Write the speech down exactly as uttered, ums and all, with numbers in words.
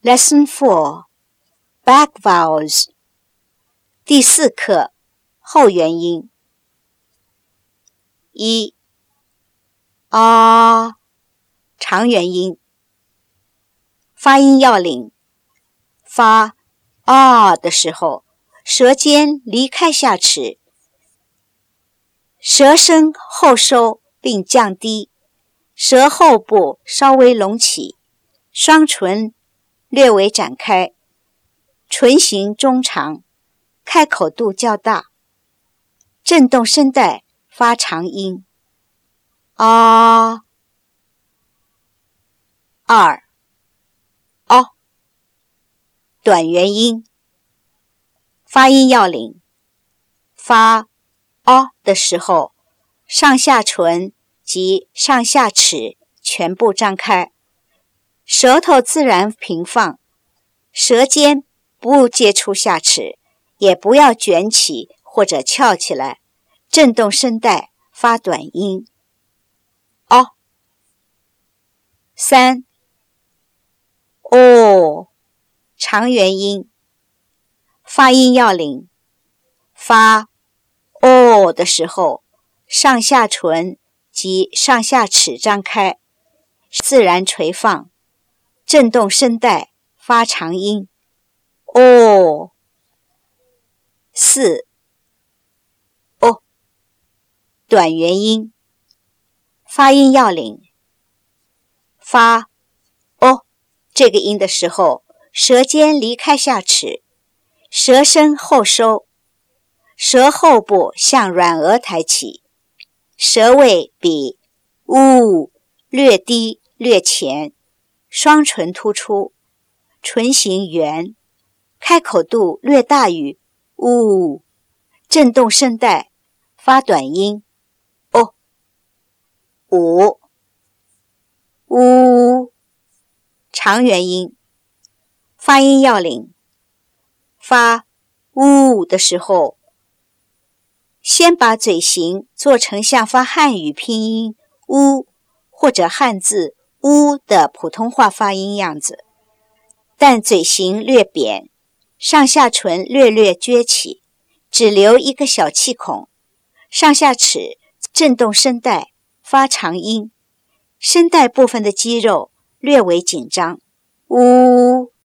Lesson four Back Vowels 第四课后元音。一 啊 长元音。发音要领：发啊的时候，舌尖离开下齿，舌身后收并降低，舌后部稍微隆起，双唇略微展开，唇形中长，开口度较大，震动声带发长音。啊。二 哦短元音。发音要领：发哦的时候，上下唇及上下齿全部张开，舌头自然平放，舌尖不接触下齿，也不要卷起或者翘起来，震动声带发短音。哦。三哦长元音。发音要领：发哦的时候，上下唇及上下齿张开，自然垂放，震动声带发长音。哦。四哦短元音。发音要领：发哦这个音的时候，舌尖离开下齿，舌身后收，舌后部向软腭抬起，舌位比呜略低略前，双唇突出，唇形圆，开口度略大于呜，震动声带发短音。哦。五呜长元音。发音要领：发呜的时候，先把嘴型做成像发汉语拼音呜或者汉字乌的普通话发音样子，但嘴型略扁，上下唇略略撅起，只留一个小气孔，上下齿震动声带发长音，声带部分的肌肉略为紧张。呜